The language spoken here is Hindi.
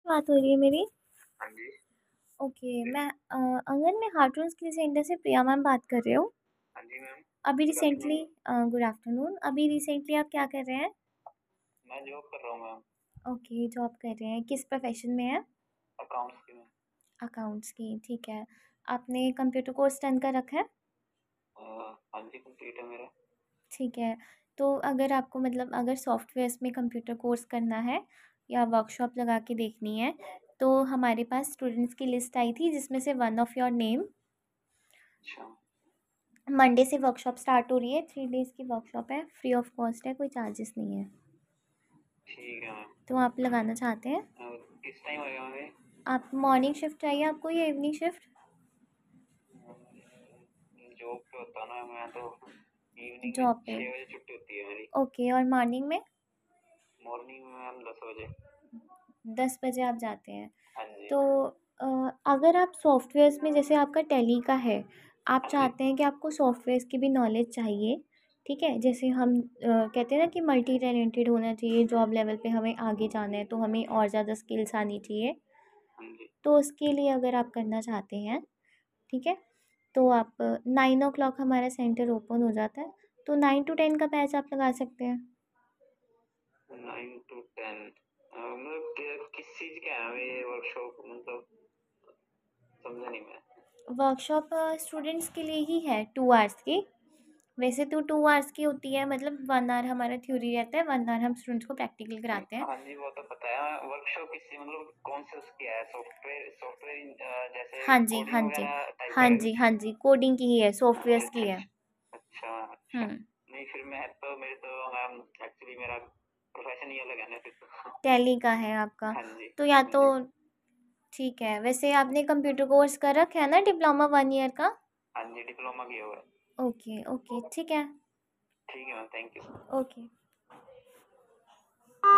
बात हो रही है मेरी? हाँ जी। ओके, मैं आंगन में हार्टून स्किल सेंटर से प्रिया मैम बात कर रही हूँ। हाँ जी मैम। अभी good afternoon recently ma'am. Good afternoon. अभी रिसेंटली आप क्या कर रहे हैं? मैं जॉब कर रहा हूँ मैम। ओके, जॉब कर रहे हैं। किस प्रोफ़ेशन में हैं? अकाउंट्स की मैम। अकाउंट्स की, ठीक है। आपने कंप्यूटर कोर्स डन कर रखा है? हाँ जी, कंप्लीट है मेरा। ठीक है। तो अगर आपको मतलब अगर सॉफ्टवेयर्स में कंप्यूटर कोर्स करना है या वर्कशॉप लगा के देखनी है, तो हमारे पास स्टूडेंट्स की लिस्ट आई थी जिसमें से वन ऑफ योर नेम। अच्छा। मंडे से वर्कशॉप स्टार्ट हो रही है, 3 डेज़ की वर्कशॉप है, फ्री ऑफ कॉस्ट है, कोई चार्जेस नहीं है। ठीक है मैम। तो आप लगाना चाहते हैं? किस टाइम आएगा मैम ये? आप मॉर्निंग शिफ्ट चाहिए आपको या इवनिंग शिफ्ट? जॉब पे होता ना मैं तो इवनिंग में जॉब पे। 6 बजे छुट्टी होती है मेरी। ओके, और मॉर्निंग में? मॉर्निंग में मैम 10 बजे। 10 बजे आप जाते हैं। हाँ जी। तो अगर आप सॉफ्टवेयर्स में जैसे आपका टैली का है, आप हाँ जी। चाहते हैं कि आपको सॉफ्टवेयर्स की भी नॉलेज चाहिए, ठीक है? जैसे हम कहते हैं ना कि मल्टी टैलेंटेड होना चाहिए, जॉब लेवल पे हमें आगे जाना है तो हमें और ज़्यादा स्किल्स आनी चाहिए। हाँ जी। तो उसके लिए अगर आप करना चाहते हैं, ठीक है? तो आप 9 o'clock हमारा सेंटर ओपन हो जाता है, तो 9 to 10 का बैच आप लगा सकते हैं। 9 to 10। मतलब किस चीज़ का है ये वर्कशॉप, मतलब समझा नहीं मैं। वर्कशॉप स्टूडेंट्स के लिए ही है, 2 आवर्स की। वैसे तो 2 आवर्स की होती है, मतलब 1 आवर हमारा थ्योरी रहता है, 1 आवर हम स्टूडेंट्स को प्रैक्टिकल कराते हैं। हाँ जी, वो तो पता है। वर्कशॉप किस मतलब कौन से उसकी है? सॉफ्टवेयर सॉफ्टवेयर जैसे हाँ जी, कोडिंग हाँ जी। वगैरह टाइप हाँ का है जी, कुछ? हाँ जी, कोडिंग की ही है, अच्छा सॉफ्टवेयर्स अच्छा की है। अच्छा। अच्छा अच्छा। हुँ। नहीं फिर मैं तो मेरे तो मैम एक्चुअली मेरा प्रोफेशन ही अलग है ना फिर तो। टैली का है आपका, हाँ जी। तो या हाँ तो जी। ठीक है। वैसे आपने कंप्यूटर कोर्स कर रखा है ना, डिप्लोमा 1 ईयर का? हाँ जी, डिप्लोमा किया हुआ है। ओके, ओके, ठीक है। ठीक है मैम, थैंक यू। ओके।